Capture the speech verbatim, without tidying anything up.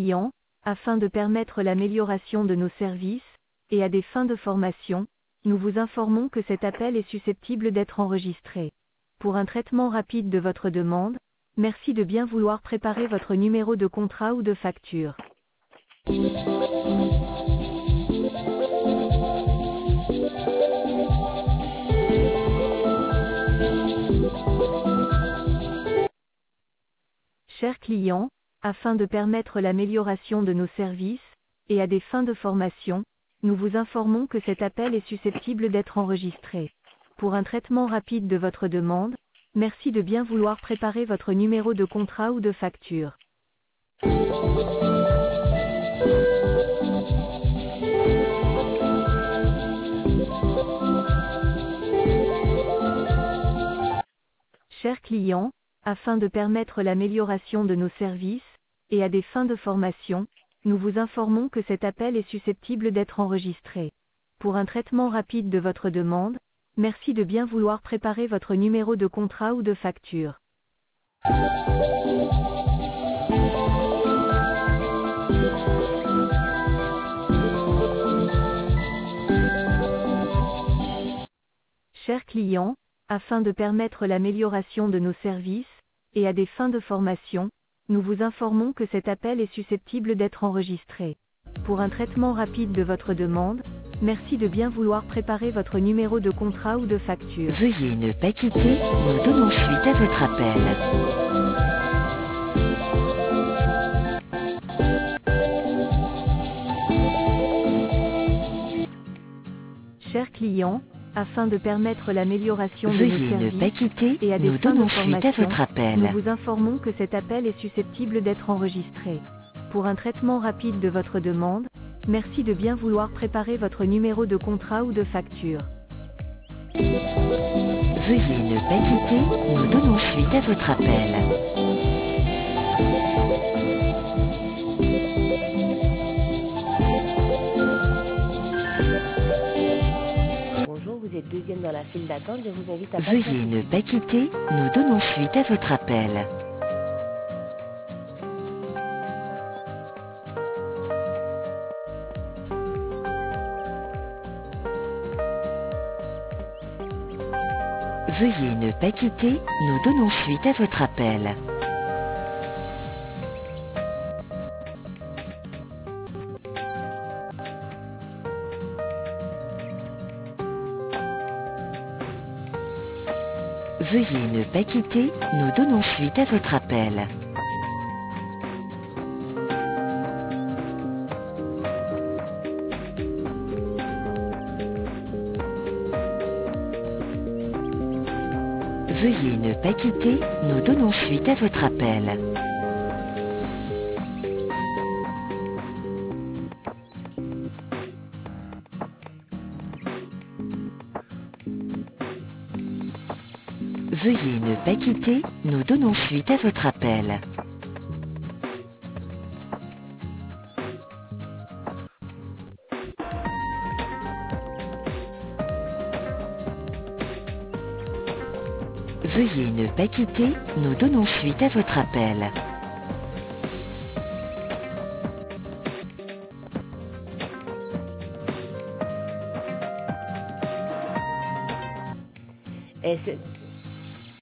client, afin de permettre l'amélioration de nos services, et à des fins de formation, nous vous informons que cet appel est susceptible d'être enregistré. Pour un traitement rapide de votre demande, merci de bien vouloir préparer votre numéro de contrat ou de facture. Chers clients, afin de permettre l'amélioration de nos services, et à des fins de formation, nous vous informons que cet appel est susceptible d'être enregistré. Pour un traitement rapide de votre demande, merci de bien vouloir préparer votre numéro de contrat ou de facture. Chers clients, afin de permettre l'amélioration de nos services, et à des fins de formation, nous vous informons que cet appel est susceptible d'être enregistré. Pour un traitement rapide de votre demande, merci de bien vouloir préparer votre numéro de contrat ou de facture. Chers clients, afin de permettre l'amélioration de nos services, et à des fins de formation, nous vous informons que cet appel est susceptible d'être enregistré. Pour un traitement rapide de votre demande, merci de bien vouloir préparer votre numéro de contrat ou de facture. Veuillez ne pas quitter, nous donnons suite à votre appel. Chers clients, afin de permettre l'amélioration de nos Veuillez services, ne pas quitter, et à des nous fins de donnons suite à formation, votre appel. nous vous informons que cet appel est susceptible d'être enregistré. Pour un traitement rapide de votre demande, merci de bien vouloir préparer votre numéro de contrat ou de facture. Veuillez ne pas quitter, nous donnons suite à votre appel. Bonjour, vous êtes deuxième dans la file d'attente, je vous invite à Veuillez ne pas quitter, nous donnons suite à votre appel. Veuillez ne pas quitter, nous donnons suite à votre appel. Veuillez ne pas quitter, nous donnons suite à votre appel. Veuillez ne pas quitter, nous donnons suite à votre appel. Veuillez ne pas quitter, nous donnons suite à votre appel. Veuillez ne pas quitter, nous donnons suite à votre appel. Est-ce